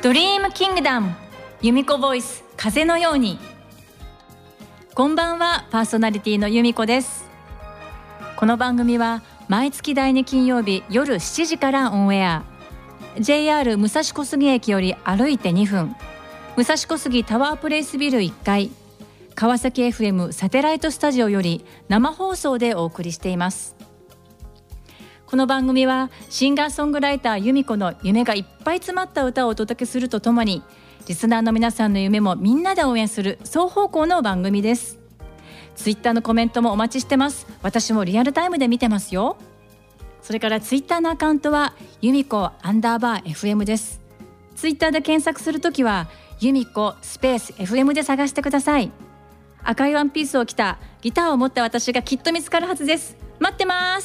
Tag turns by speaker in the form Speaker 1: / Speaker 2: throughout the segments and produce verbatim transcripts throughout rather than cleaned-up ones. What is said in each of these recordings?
Speaker 1: ドリームキングダム由美子ボイス風のように。こんばんは、パーソナリティの由美子です。この番組は毎月だいに金曜日夜しちじからオンエア。 ジェイアール 武蔵小杉駅より歩いてにふん、武蔵小杉タワープレイスビルいっかい、川崎 エフエム サテライトスタジオより生放送でお送りしています。この番組はシンガーソングライター由美子の夢がいっぱい詰まった歌をお届けするとともに、リスナーの皆さんの夢もみんなで応援する双方向の番組です。ツイッターのコメントもお待ちしてます。私もリアルタイムで見てますよ。それからツイッターのアカウントは由美子アンダーバー エフエム です。ツイッターで検索するときは由美子スペース エフエム で探してください。赤いワンピースを着たギターを持った私がきっと見つかるはずです。待ってます。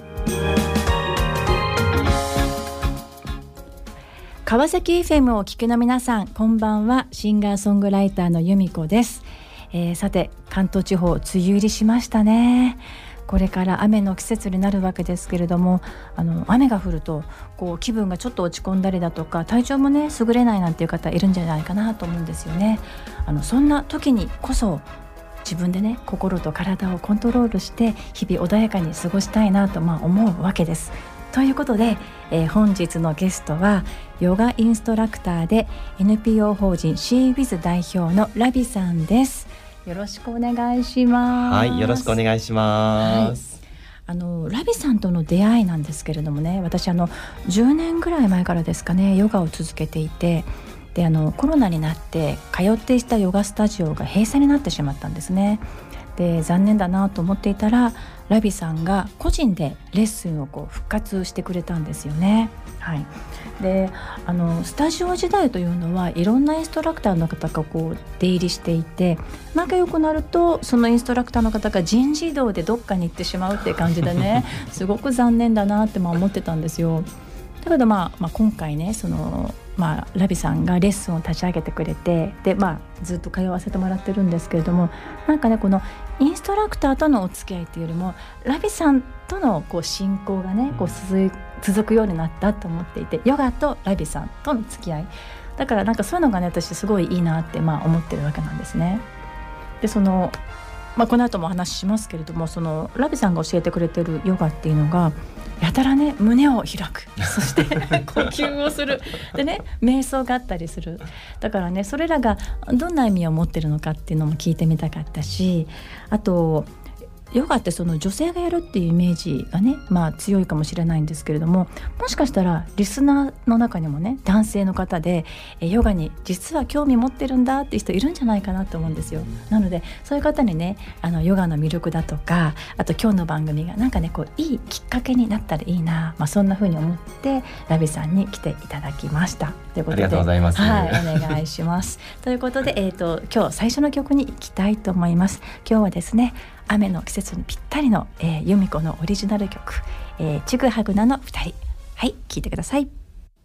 Speaker 1: 川崎 エフエム をお聞きの皆さん、こんばんは。シンガーソングライターの由美子です。えー、さて、関東地方梅雨入りしましたね。これから雨の季節になるわけですけれども、あの雨が降るとこう気分がちょっと落ち込んだりだとか、体調もね優れないなんていう方いるんじゃないかなと思うんですよね。あのそんな時にこそ自分でね心と体をコントロールして日々穏やかに過ごしたいなと、まあ、思うわけです。ということで、えー、本日のゲストはヨガインストラクターで エヌピーオー 法人シーウィズ代表のラビさんです。よろしくお願いします。
Speaker 2: はい、よろしくお願いします。
Speaker 1: はい、あのラビさんとの出会いなんですけれどもね、私あのじゅうねんぐらい前からですかね、ヨガを続けていて、であのコロナになって通っていたヨガスタジオが閉鎖になってしまったんですね。で残念だなと思っていたら、ラビさんが個人でレッスンをこう復活してくれたんですよね。はい、であのスタジオ時代というのはいろんなインストラクターの方がこう出入りしていて、仲良くなるとそのインストラクターの方が人事異動でどっかに行ってしまうっていう感じでねすごく残念だなってまあ思ってたんですよ。だけど、まあ、まあ今回ねその、まあ、ラビさんがレッスンを立ち上げてくれて、で、まあ、ずっと通わせてもらってるんですけれども、なんかねこのインストラクターとのお付き合いというよりもラビさんとのこう親交がねこう続続くようになったと思っていて、ヨガとラビさんとの付き合いだから、なんかそういうのがね私すごいいいなってまあ思ってるわけなんですね。でそのまあ、この後もお話ししますけれども、そのラビさんが教えてくれてるヨガっていうのがやたらね胸を開く、そして呼吸をするでね瞑想があったりする。だからねそれらがどんな意味を持ってるのかっていうのも聞いてみたかったし、あとヨガってその女性がやるっていうイメージがね、まあ、強いかもしれないんですけれども、もしかしたらリスナーの中にもね男性の方でえヨガに実は興味持ってるんだっていう人いるんじゃないかなと思うんですよ。なのでそういう方にねあのヨガの魅力だとか、あと今日の番組がなんかねこういいきっかけになったらいいな、まあ、そんな風に思ってラビさんに来ていただきました。ということで、
Speaker 2: ありがとうございます。
Speaker 1: はい、お願いしますということで、えーと、今日最初の曲に行きたいと思います。今日はですね雨の季節にぴったりの、えー、由美子のオリジナル曲、えー、ちぐはぐなのふたり、はい聴いてください。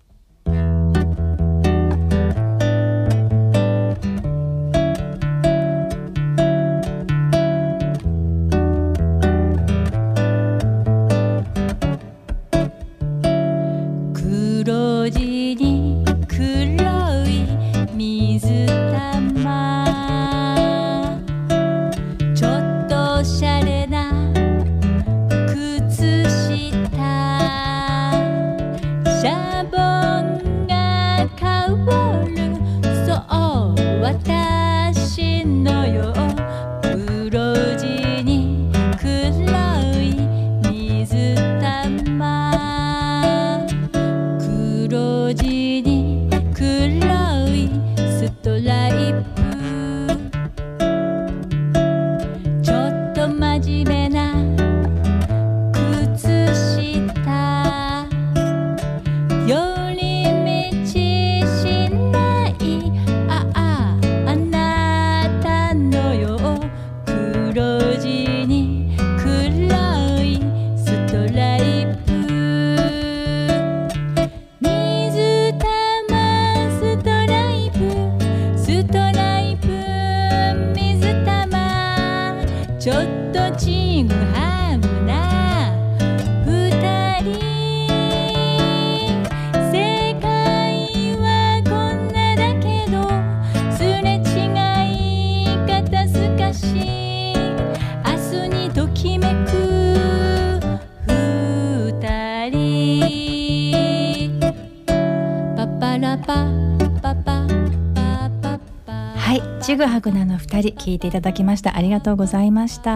Speaker 1: 黒地に黒い水玉、ちょっとおしゃれな靴下、シャボンが香る、そう私のよ。黒地に黒い水玉、黒地に黒いストライプ、ちょっと真面目な靴下、寄り道しないあああなたのよ。黒地に黒いストライプ、水玉ストライプストライプ水玉、ちょっとちぐはぐな二人、世界はこちぐはぐなのふたり聞いていただきました。ありがとうございました。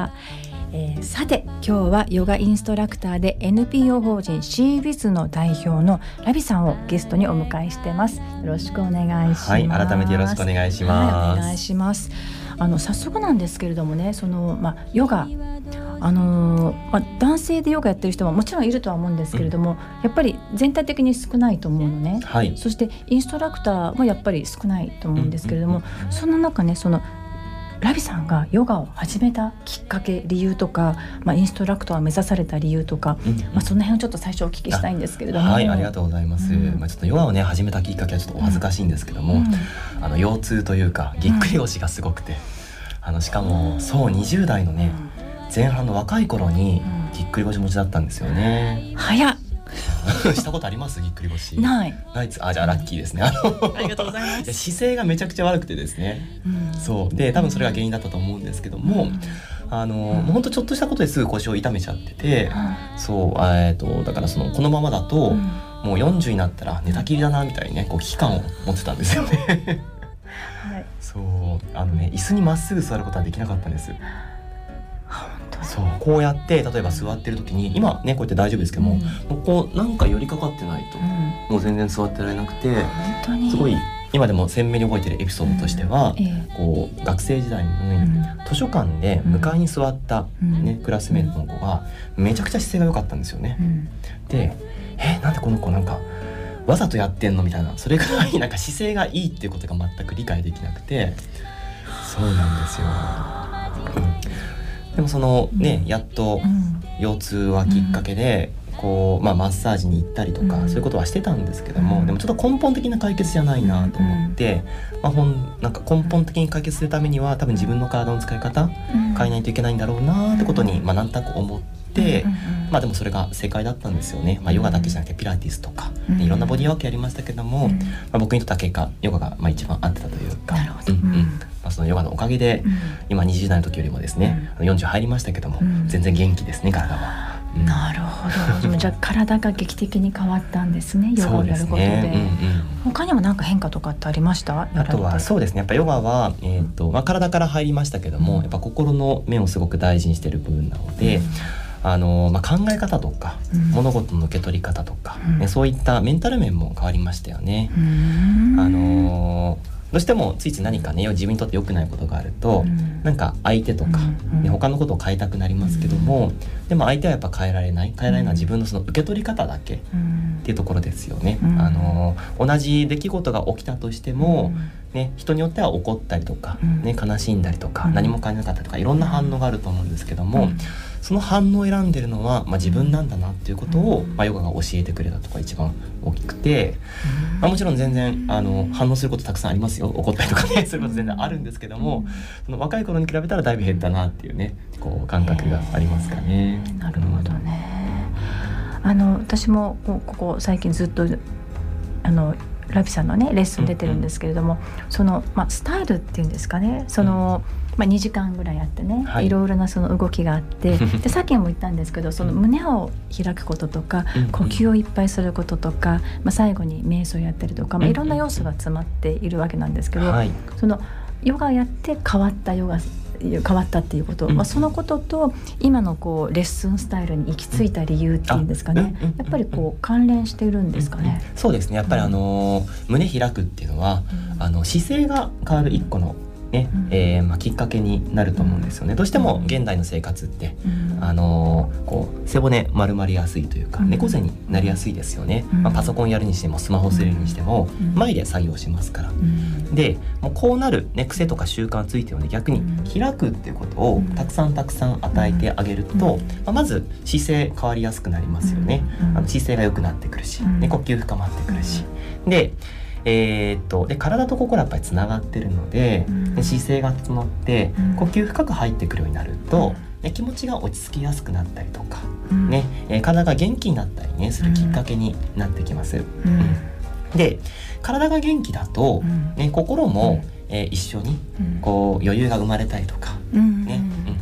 Speaker 1: えー、さて今日はヨガインストラクターで エヌピーオー 法人シービズの代表のラビさんをゲストにお迎えしてます。よろしくお願いします。
Speaker 2: はい、改めてよろしくお願いします。
Speaker 1: はい、お願いします。あの早速なんですけれどもね、その、まあ、ヨガあのーまあ、男性でヨガやってる人ももちろんいるとは思うんですけれども、うん、やっぱり全体的に少ないと思うのね、
Speaker 2: はい、
Speaker 1: そしてインストラクターもやっぱり少ないと思うんですけれども、うんうんうん、その中ねそのラビさんがヨガを始めたきっかけ理由とか、まあ、インストラクターを目指された理由とか、うんうん、まあ、その辺をちょっと最初お聞きしたいんですけれども。
Speaker 2: はい、ありがとうございます、うん、まあ、ちょっとヨガをね始めたきっかけはちょっとお恥ずかしいんですけども、うん、あの腰痛というかぎっくり腰がすごくて、うん、あのしかもそうにじゅう代のね、うん、前半の若い頃にぎっくり腰持ちだったんですよね。
Speaker 1: 早っ
Speaker 2: したことあります？ぎっくり腰
Speaker 1: ない
Speaker 2: ないつあじゃあラッキーですね。あの
Speaker 1: ありがとうございます。
Speaker 2: 姿勢がめちゃくちゃ悪くてですね、うん、そうで多分それが原因だったと思うんですけども、うん、あの、うん、もうほんとちょっとしたことですぐ腰を痛めちゃってて、うん、そうえー、とだからそのこのままだと、うん、もうよんじゅうになったら寝たきりだなみたいにねこう危機感を持ってたんですよね。はい、そうあのね椅子にまっすぐ座ることはできなかったんです。そうこうやって例えば座ってる時に今ねこうやって大丈夫ですけども、うん、もうこうなんか寄りかかってないと、うん、もう全然座ってられなくて、本当にすごい今でも鮮明に覚えてるエピソードとしては、うんええ、こう学生時代に、うん、図書館で向かいに座った、ねうん、クラスメートの子がめちゃくちゃ姿勢が良かったんですよね、うん、でえなんでこの子なんかわざとやってんのみたいな、それくらいなんか姿勢がいいっていうことが全く理解できなくて、そうなんですよ、うん、でもそのね、うん、やっと腰痛はきっかけで、うん、こうまあ、マッサージに行ったりとか、うん、そういうことはしてたんですけども、うん、でもちょっと根本的な解決じゃないなと思って、うんまあ、ほんなんか根本的に解決するためには多分自分の体の使い方、うん、変えないといけないんだろうなってことに、まあ、なんとなく思って、まあ、でもそれが正解だったんですよね、まあ、ヨガだけじゃなくてピラティスとか、うん、いろんなボディーワークやりましたけども、うんまあ、僕にとっては結果ヨガがまあ一番合ってたというか、なるほど、うんうんまあ、そのヨガのおかげで、うん、今にじゅう代の時よりもですね、うん、よんじゅう入りましたけども、うん、全然元気ですね体は。うん、なるほどじゃあ体が劇的に変わったんですね、ヨガをやることで。そうですね、うんうん、他にも何か変化とかってありました？あとはそうですね、やっぱヨガは、えーとまあ、体から入りましたけども、うん、やっぱ心の面をすごく大事にしている部分なので、うんあのまあ、考え方とか、うん、物事の受け取り方とか、うんね、そういったメンタル面も変わりましたよね。うんあのどうしてもついつい何かね自分にとって良くないことがあると、うん、なんか相手とか、うんね、他のことを変えたくなりますけども、うん、でも相手はやっぱ変えられない変えられないのは自分のその受け取り方だけっていうところですよね、うん、あの同じ出来事が起きたとしても、うんね、人によっては怒ったりとか、ね、悲しんだりとか、うん、何も感じなかったりとかいろんな反応があると思うんですけども、うん、その反応を選んでるのは、まあ、自分なんだなっていうことを、うんまあ、ヨガが教えてくれたところが一番大きくて、うんまあ、もちろん全然あの反応することたくさんありますよ、怒ったりとかねすること全然あるんですけども、その若い頃に比べたらだいぶ減ったなっていうねこう感覚がありますかね。
Speaker 1: なるほどね、うん、あの私もここ最近ずっとあのラビさんのねレッスン出てるんですけれども、うんうん、その、まあ、スタイルっていうんですかね、その、うんまあ、にじかんぐらいやってね、はい、いろいろなその動きがあってでさっきも言ったんですけど、その胸を開くこととか、うん、呼吸をいっぱいすることとか、まあ、最後に瞑想やったりとか、まあ、いろんな要素が詰まっているわけなんですけど、はい、そのヨガをやって変わったヨガ変わったっていうこと、うんまあ、そのことと今のこうレッスンスタイルに行き着いた理由っていうんですかね、やっぱりこう関連しているんですかね。
Speaker 2: そうですね、やっぱりあの、うん、胸開くっていうのは、うん、あの姿勢が変わる一個のねうんえーまあ、きっかけになると思うんですよね。どうしても現代の生活って、うん、あのー、こう背骨丸まりやすいというか、うん、猫背になりやすいですよね、うんまあ、パソコンやるにしてもスマホするにしても、うん、前で作業しますから、うん、でもうこうなる、ね、癖とか習慣ついてるので逆に開くっていうことをたくさんたくさん与えてあげると、うんまあ、まず姿勢変わりやすくなりますよね、うん、あの姿勢が良くなってくるし、ね、呼吸深まってくるし、でえー、っとで体と心はやっぱりつながってるので、うん、で姿勢が整って、うん、呼吸深く入ってくるようになると、うん、気持ちが落ち着きやすくなったりとか、うんねえー、体が元気になったりねするきっかけになってきます、うんうん、で体が元気だと、うんね、心も、うんえー、一緒にこう余裕が生まれたりとか、うんねうん、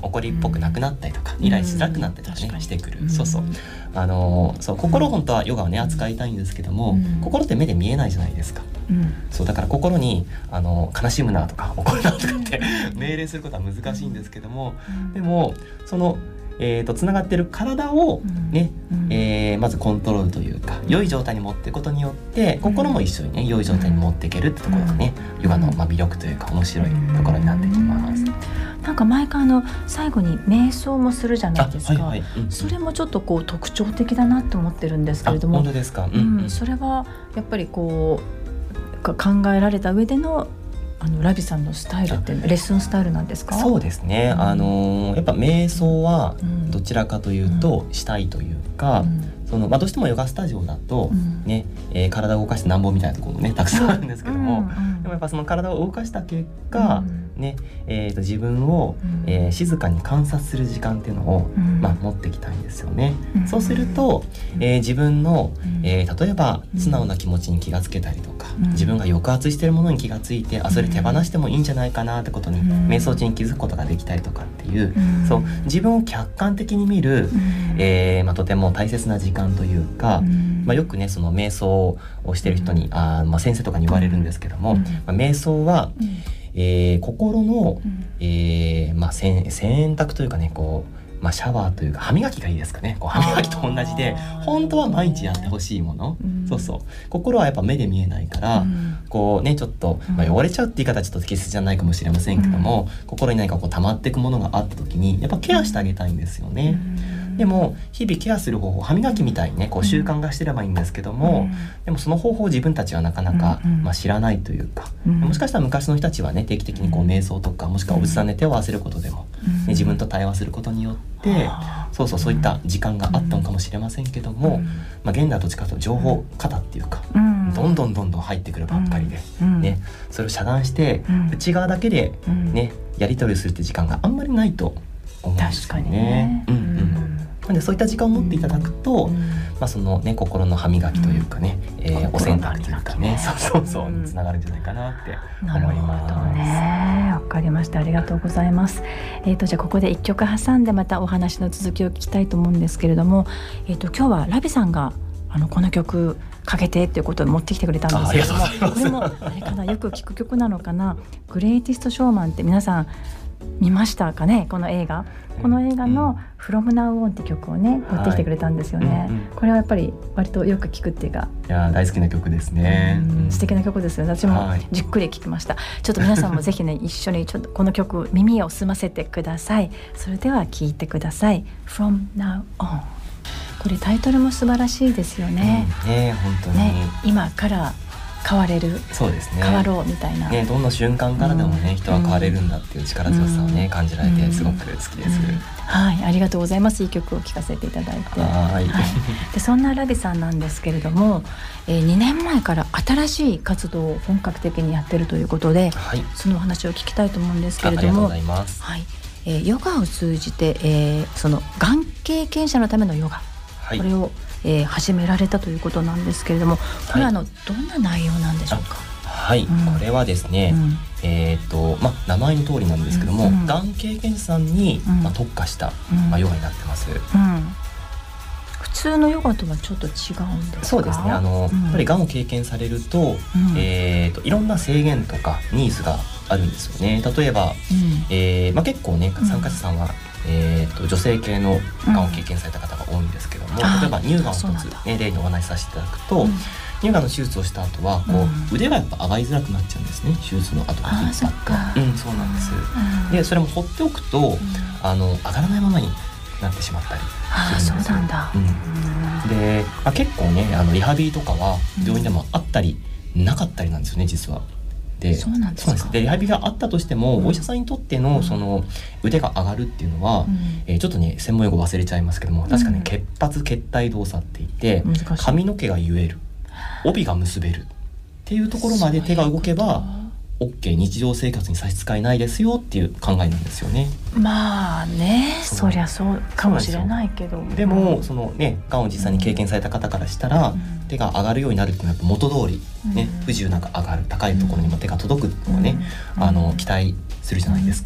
Speaker 2: 怒りっぽくなくなったりとか、イライラしづらくなったりとかね、してくる。そうそうあのそう心本当はヨガをね扱いたいんですけども、心って目で見えないじゃないですか。そうだから心にあの悲しむなとか怒るなとかって命令することは難しいんですけども、でもそのえー、とつながっている体を、ねうんえー、まずコントロールというか良い状態に持っていくことによって心も一緒にね良い状態に持っていけるってところがね、ヨガのまあ魅力というか面白いところになってきます。
Speaker 1: なんか毎回あの最後に瞑想もするじゃないですか、はいはいうん、それもちょっとこう特徴的だなと思ってるんですけれども、
Speaker 2: 本当ですか、
Speaker 1: うんうん、それはやっぱりこう考えられた上でのあのラビさんのスタイルってレッスンスタイルなんですか？
Speaker 2: そうですね、うん、あのやっぱ瞑想はどちらかというとしたいというか、うん、そのまあ、どうしてもヨガスタジオだと、ねうんえー、体を動かしてなんぼみたいなところもねたくさんあるんですけども、うんうん、でもやっぱその体を動かした結果、うんねえー、と自分を、うんえー、静かに観察する時間っていうのを、うんまあ、持ってきたいんですよね、うん、そうすると、えー、自分の、えー、例えば素直な気持ちに気がつけたりとか、うん、自分が抑圧しているものに気がついてあそれ手放してもいいんじゃないかなってことに、うん、瞑想中に気づくことができたりとかっていう、うん、そう自分を客観的に見る、うんえーまあ、とても大切な時間というか、うんまあ、よくねその瞑想をしている人に、うんあまあ、先生とかに言われるんですけども、うんまあ、瞑想は、うんえー、心の、うんえーまあ、洗濯というかねこう、まあ、シャワーというか歯磨きがいいですかね。こう歯磨きと同じで本当は毎日やってほしいもの、うん、そうそう心はやっぱ目で見えないから、うん、こうねちょっと、まあ、汚れちゃうって言い方はちょっと適切じゃないかもしれませんけども、うん、心に何かこう溜まっていくものがあった時にやっぱケアしてあげたいんですよね、うんでも日々ケアする方法歯磨きみたいにねこう習慣化してればいいんですけども、うん、でもその方法を自分たちはなかなか、うんまあ、知らないというか、うん、もしかしたら昔の人たちはね定期的にこう瞑想とかもしくはお仏壇で手を合わせることでも、ね、自分と対話することによってそうそうそういった時間があったのかもしれませんけども、まあ、現代はどっちかというと情報過多っていうか、うん、どんどんどんどん入ってくるばっかりで、うんね、それを遮断して、うん、内側だけで、ね、やり取りするって時間があんまりないと思うんですよね。確かにね、うんうんなんでそういった時間を持っていただくと、うんまあそのね、心の歯磨きというかね、うんえー、お洗濯というかねそうそうそうにつながるんじゃないかなって思います。
Speaker 1: なるほどね、わかりました。ありがとうございます。えー、とじゃあここで一曲挟んでまたお話の続きを聞きたいと思うんですけれども、えー、と今日はラビさんがあのこの曲かけてっていうことを持ってきてくれたんですけれども、これもあれかなよく聞く曲なのかな。グレイティストショーマンって皆さん見ましたかね。この映画この映画の From Now On って曲をね持ってきてくれたんですよね、はいうんうん、これはやっぱり割とよく聞くっていうか
Speaker 2: いや大好きな曲ですね、
Speaker 1: うん、素敵な曲ですよね。私もじっくり聴きました、はい、ちょっと皆さんもぜひね一緒にちょっとこの曲耳を澄ませてください。それでは聴いてください From Now On。 これタイトルも素晴らしいですよね、
Speaker 2: うん、ね本当に、ね、
Speaker 1: 今から変われる
Speaker 2: そうですね、
Speaker 1: 変わろうみたいな、
Speaker 2: ね、どんな瞬間からでもね、うん、人は変われるんだっていう力強さをね、うん、感じられてすごく好きです、うんうん、
Speaker 1: はいありがとうございます。いい曲を聴かせていただいてはい、はい、でそんなラビさんなんですけれども、えー、にねんまえから新しい活動を本格的にやってるということで、はい、そのお話を聞きたいと思うんですけれども
Speaker 2: あ, ありがとうございます、
Speaker 1: はいえー、ヨガを通じて、えー、そのがん経験者のためのヨガ、はい、これをえー、始められたということなんですけれども、これはあの、はい、どんな内容なんでしょうか。
Speaker 2: はい、うん、これはですね、うん、えーとま、名前の通りなんですけども、うん、がん経験者さんに、うんま、特化した、うんま、ヨガになってます、うん、
Speaker 1: 普通のヨガとはちょっと違うんですか。
Speaker 2: そうですねあの、うん、やっぱりがんを経験されると、うんえーと、いろんな制限とかニーズがあるんですよね。例えば、うんえーま、結構ね参加者さんは、うんえー、と女性系のがんを経験された方が多いんですけども、うん、例えば乳がんを一つ、ね、例にお話しさせていただくと、うん、乳がんの手術をした後はこう、うん、腕がやっぱ上がりづらくなっちゃうんですね。手術の後が引っ張ってうんそうなんです、うん、でそれも放っておくと、うん、あの上がらないままになってしまったりするんですよ。
Speaker 1: あそうなんだ、
Speaker 2: うん、で、まあ、結構ねあのリハビリとかは病院でもあったり、うん、なかったりなんですよね実は。で
Speaker 1: そうなんですか。そうなんです。
Speaker 2: でリハビリがあったとしても、うん、お医者さんにとってのその腕が上がるっていうのは、うんえー、ちょっとね専門用語忘れちゃいますけども確かね、うん、結髪結帯動作って言って髪の毛が結える帯が結べるっていうところまで手が動けば OK 日常生活に差し支えないですよっていう考えなんですよね。
Speaker 1: まあね そ, そりゃそうかもしれないけど
Speaker 2: でもそのねがんを実際に経験された方からしたら、うん、手が上がるようになるっていうのは元通り、ねうん、不自由なく上がる高いところにも手が届くのがね、うん、あの期待するじゃないですか、うん、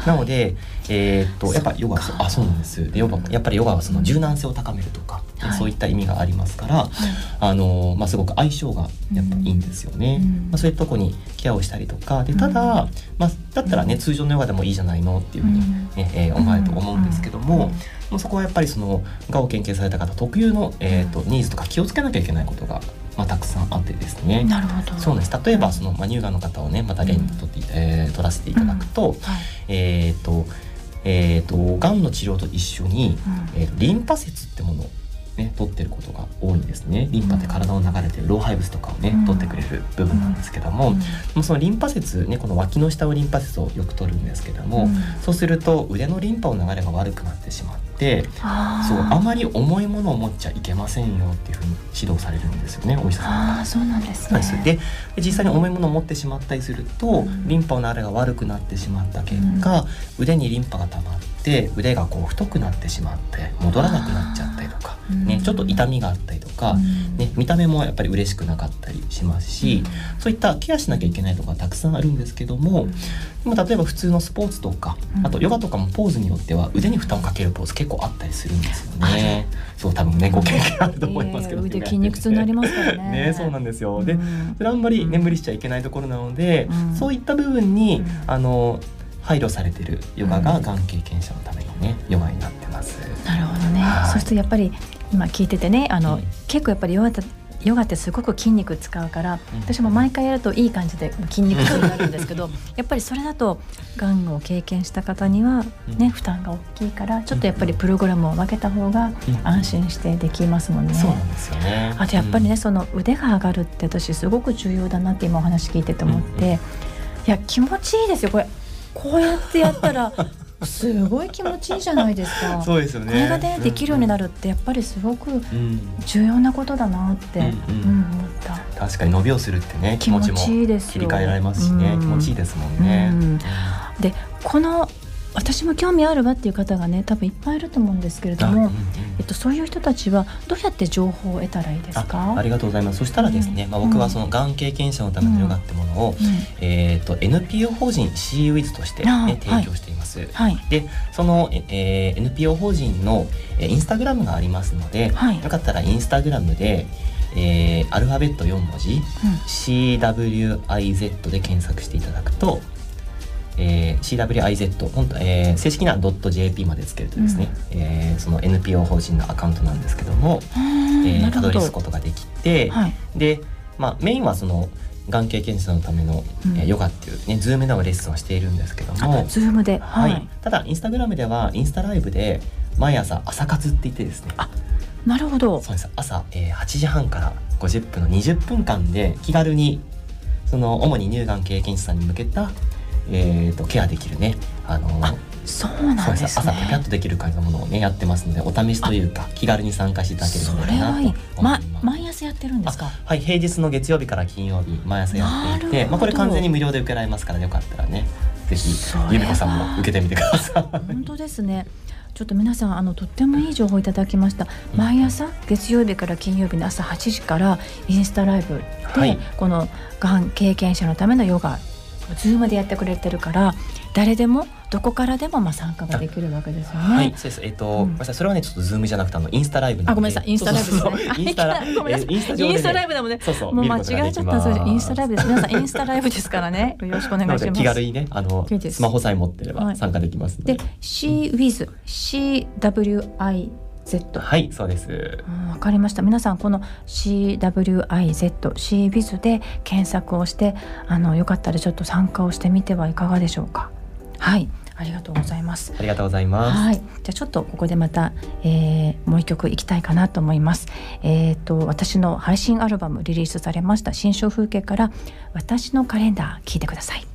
Speaker 2: なので、えー、っとやっぱヨガあそうなんですでヨガやっぱりヨガはその柔軟性を高めるとか、はい、そういった意味がありますから、はい、あのまあ、すごく相性がやっぱいいんですよね、うんまあ、そういうとこにケアをしたりとかでただ、まあ、だったらね通常のヨガでもいいじゃないのっていうふうに、ねえー、思われると思うんですけども、もうそこはやっぱりそのがを研究された方特有の、えー、とニーズとか気をつけなきゃいけないことがまあ、たくさんあってですね。
Speaker 1: なるほど。
Speaker 2: そうです。例えばその、まあ、乳がんの方をねまた例にとって、うんえー、取らせていただくと、うんはい、えっ、とえっ、とがんの治療と一緒に、うんえー、リンパ節ってものをね取ってることが多いんですね。リンパって体を流れてる老廃物とかをね、うん、取ってくれる部分なんですけども、うん、そのリンパ節ねこの脇の下のリンパ節をよく取るんですけども、うん、そうすると腕のリンパの流れが悪くなってしまって。あそうあまり重いものを持っちゃいけませんよっていうふうに指導されるんですよねお医者さんが。
Speaker 1: あそうなんですね。
Speaker 2: で実際に重いものを持ってしまったりすると、うん、リンパの流れが悪くなってしまった結果、うん、腕にリンパが溜まって腕がこう太くなってしまって戻らなくなっちゃったりとか、ね、ちょっと痛みがあったりとか、うんね、見た目もやっぱり嬉しくなかったりしますし、うん、そういったケアしなきゃいけないところがたくさんあるんですけども、うん、例えば普通のスポーツとかあとヨガとかもポーズによっては腕に負担をかけるポーズ結構あったりするんですよね。そう多分ねご経験あると思いますけど、
Speaker 1: えー、腕筋肉痛になりますからね。
Speaker 2: ねそうなんですよ。でそれあんまり、ね、無理しちゃいけないところなので、うん、そういった部分に、うん、あの配慮されているヨガががん経験者のためのねヨガになってます。
Speaker 1: なるほどね。そしてやっぱり今聞いててねあの、うん、結構やっぱりヨガってヨガってすごく筋肉使うから、うん、私も毎回やるといい感じで筋肉痛になるんですけどやっぱりそれだとがんを経験した方には、ね、負担が大きいからちょっとやっぱりプログラムを分けた方が安心してできますもんね。
Speaker 2: そうなんですよね。
Speaker 1: あとやっぱりね、うん、その腕が上がるって私すごく重要だなって今お話聞いてて思って、うん、いや気持ちいいですよこれ。こうやってやったらすごい気持ちいいじゃないですか。
Speaker 2: そうですよね。
Speaker 1: これがねできるようになるってやっぱりすごく重要なことだなって、うんうんうん、思った。
Speaker 2: 確かに伸びをするってね気持ちも切り替えられますしね、うん、気持ちいいですもんね、うん、
Speaker 1: でこの私も興味あるわっていう方がね多分いっぱいいると思うんですけれども、うんうんえっと、そういう人たちはどうやって情報を得たらいいですか？
Speaker 2: あ, ありがとうございます。そしたらですね、うんまあ、僕はそのがん経験者のためのヨガってものを、うんえー、と エヌピーオー 法人 シーウィズ として、ね、提供しています、はい、でその、えー、エヌピーオー 法人のインスタグラムがありますので、はい、よかったらインスタグラムでえー、アルファベットよん文字、うん、シーダブリューアイゼット で検索していただくと、えー、シーダブリューアイゼット 本当、えー、正式には .jp までつけるとですね、うんえー、その エヌピーオー 法人のアカウントなんですけども、えー、たどり着くことができて、はい、で、まあ、メインはそのがん経験者のための、うんえー、ヨガっていうねズームでのレッスンをしているんですけども、
Speaker 1: ズームで、
Speaker 2: はいはい、ただインスタグラムではインスタライブで毎朝朝活って言ってですね、
Speaker 1: あなるほど。
Speaker 2: そうです朝、えー、はちじはんからごじゅっぷんのにじゅっぷんかんで気軽にその主に乳がん経験者さんに向けた、えー、とケアできるねあの
Speaker 1: あそうなんですね。
Speaker 2: 朝ピャピャッとできる感じのものをねやってますのでお試しというか気軽に参加していただけるのかなと思います。
Speaker 1: それはいい、ま、毎朝やってるんですか？
Speaker 2: はい平日の月曜日から金曜日毎朝やっていて、まあ、これ完全に無料で受けられますからよかったらねぜひゆみこさんも受けてみてください。
Speaker 1: 本当ですね。ちょっと皆さんあのとってもいい情報いただきました。毎朝月曜日から金曜日の朝はちじからインスタライブで、はい、このがん経験者のためのヨガズームでやってくれてるから誰でもどこからでもまあ参加ができるわけですよね。
Speaker 2: はい、そうです。えっ、ー、と、うん、ごめんなさい。それはねちょっとズームじゃなくてあのインスタライブなので。
Speaker 1: あ、ごめんなさい。インスタライブですね。
Speaker 2: インスタライブ、えー、インスタ上で、ね、
Speaker 1: インスタライブでもね。
Speaker 2: そうそう
Speaker 1: もう間違えちゃったんですよ。インスタライブです。皆さんインスタライブですからね。よろしくお願いします。
Speaker 2: 気軽にねあのスマホさえ持ってれば参加できますので。はい、で シーウィズ シーダブリューアイゼットはいそうです。
Speaker 1: わかりました。皆さんこの シーダブリューアイゼット シーウィズ で検索をしてあのよかったらちょっと参加をしてみてはいかがでしょうか。はいありがとうございます。
Speaker 2: ありがとうございます。
Speaker 1: はい、じゃあちょっとここでまた、えー、もう一曲いきたいかなと思います。えーと私の配信アルバムリリースされました新象風景から私のカレンダー聞いてください。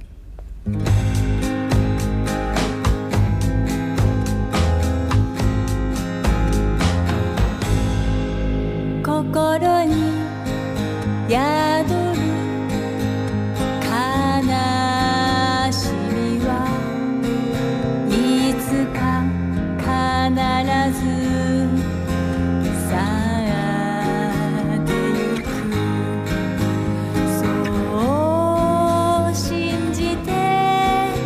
Speaker 1: 心に宿る悲しみはいつか必ず去ってゆくそう信じて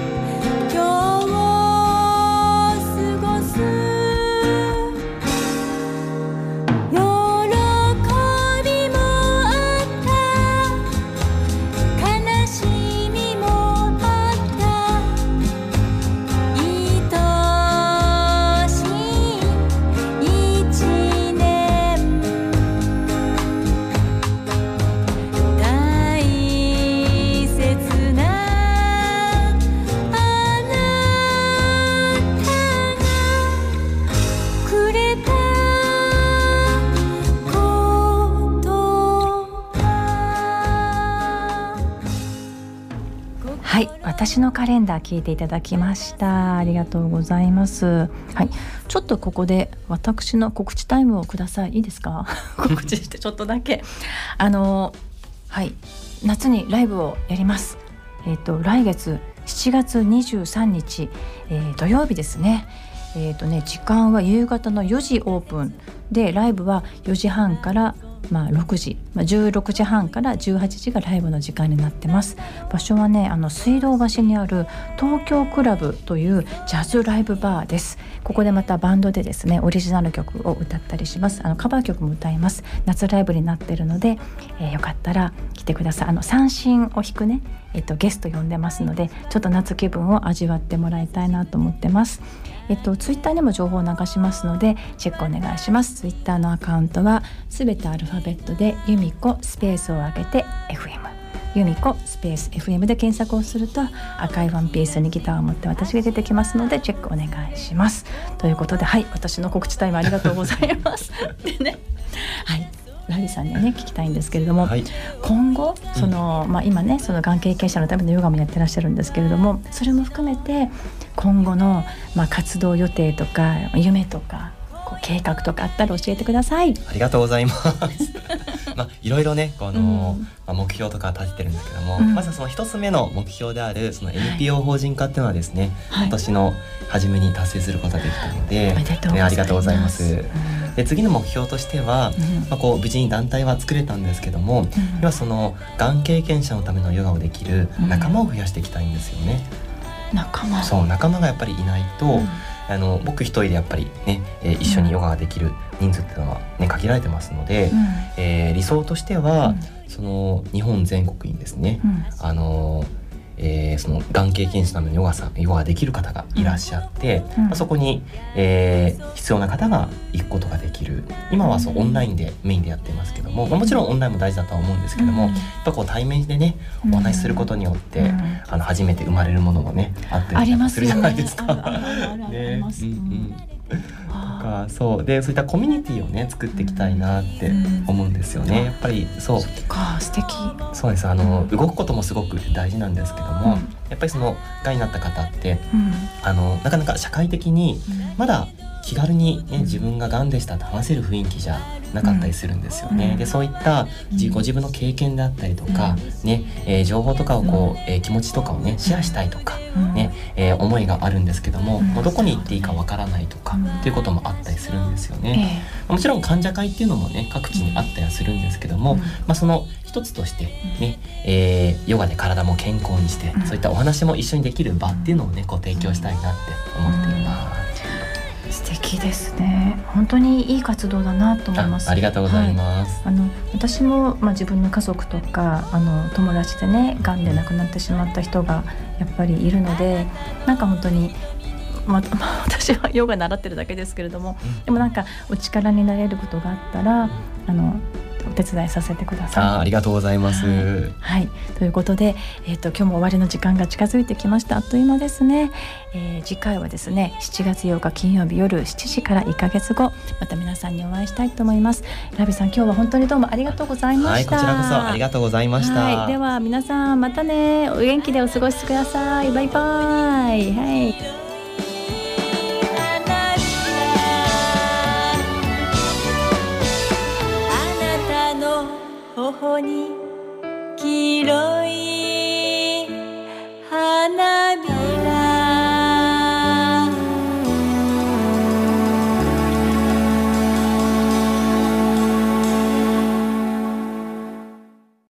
Speaker 1: 私のカレンダー聞いていただきました。ありがとうございます。はい、ちょっとここで私の告知タイムをください。いいですか？告知してちょっとだけあのはい夏にライブをやります。えっと来月しちがつにじゅうさんにち、えー、土曜日ですね。えっとね時間は夕方のよじオープンで、ライブはよじはんからまあ、ろくじ、まあ、じゅうろくじはんからじゅうはちじがライブの時間になってます。場所はねあの水道橋にある東京クラブというジャズライブバーです。ここでまたバンドでですねオリジナル曲を歌ったりします。あのカバー曲も歌います。夏ライブになっているので、えー、よかったら来てください。あの三線を弾くね、えっと、ゲスト呼んでますので、ちょっと夏気分を味わってもらいたいなと思ってます。えっと、ツイッターにも情報を流しますのでチェックお願いします。ツイッターのアカウントはすべてアルファベットで由美子スペースを開けて エフエム 由美子スペース エフエム で検索をすると赤いワンピースにギターを持って私が出てきますのでチェックお願いします。ということで、はい、私の告知タイムありがとうございますでね、はい、ラビさんにはね聞きたいんですけれども、はい、今後その、まあ、今ねそのがん経験者のためのヨガもやってらっしゃるんですけれども、それも含めて今後の、まあ、活動予定とか夢とかこう計画とかあったら教えてください。
Speaker 2: ありがとうございますまあ、いろいろねこの、うんまあ、目標とか立ててるんですけども、うん、まずその一つ目の目標であるその エヌピーオー 法人化っていうのはですね、はい、今年の初めに達成することができたので、はいね、ありがとうございます、うん、で次の目標としては、うんまあ、こう無事に団体は作れたんですけども、うん、今そのがん経験者のためのヨガをできる仲間を増やしていきたいんですよね、
Speaker 1: うん、仲間
Speaker 2: そう仲間がやっぱりいないと、うんあの僕一人でやっぱりね、えー、一緒にヨガができる人数っていうのは、ね、限られてますので、うんえー、理想としては、うん、その日本全国にですね、うん、あのえー、そのがん経験者のためのヨガさんヨガができる方がいらっしゃって、うんまあ、そこに、えー、必要な方が行くことができる。今はそうオンラインでメインでやってますけども、まあ、もちろんオンラインも大事だとは思うんですけども、うん、やっぱこう対面でねお話しすることによって、うん、あの初めて生まれるものもねあったりするじゃないですか。とかそうでそういったコミュニティをね作っていきたいなって思うんですよね、うん、やっぱりそう
Speaker 1: そっか素敵
Speaker 2: そうですあの、うん、動くこともすごく大事なんですけども、うん、やっぱりそのがんになった方って、うん、あのなかなか社会的にまだ気軽に、ね、自分ががんでしたって話せる雰囲気じゃなかったりするんですよね、うん、でそういったご自分の経験であったりとか、うんねえー、情報とかをこう、えー、気持ちとかをねシェアしたいとか、うんねえー、思いがあるんですけども、うん、もうどこに行っていいかわからないとか、うん、っていうこともあったりするんですよね、えー、もちろん患者会っていうのもね各地にあったりはするんですけども、うんまあ、その一つとしてね、えー、ヨガで体も健康にして、うん、そういったお話も一緒にできる場っていうのをねこう提供したいなって思っています。
Speaker 1: 素敵ですね。本当にいい活動だなと思います。
Speaker 2: あ, ありがとうございます、
Speaker 1: はい、あの私も、まあ、自分の家族とかあの友達でねがんで亡くなってしまった人がやっぱりいるので、なんか本当にままあ、私はヨガ習ってるだけですけれども、うん、でもなんかお力になれることがあったらあのお手伝いさせてください。
Speaker 2: あ, ありがとうございます、
Speaker 1: はいはい、ということで、えー、と今日も終わりの時間が近づいてきました。あっという間ですね、えー、次回はですねしちがつようか金曜日夜しちじからいっかげつごまた皆さんにお会いしたいと思います。ラビさん今日は本当にどうもありがとうございました。
Speaker 2: はい、こちらこそありがとうございました、
Speaker 1: はい、では皆さんまたねお元気でお過ごしください。バイバイ、はい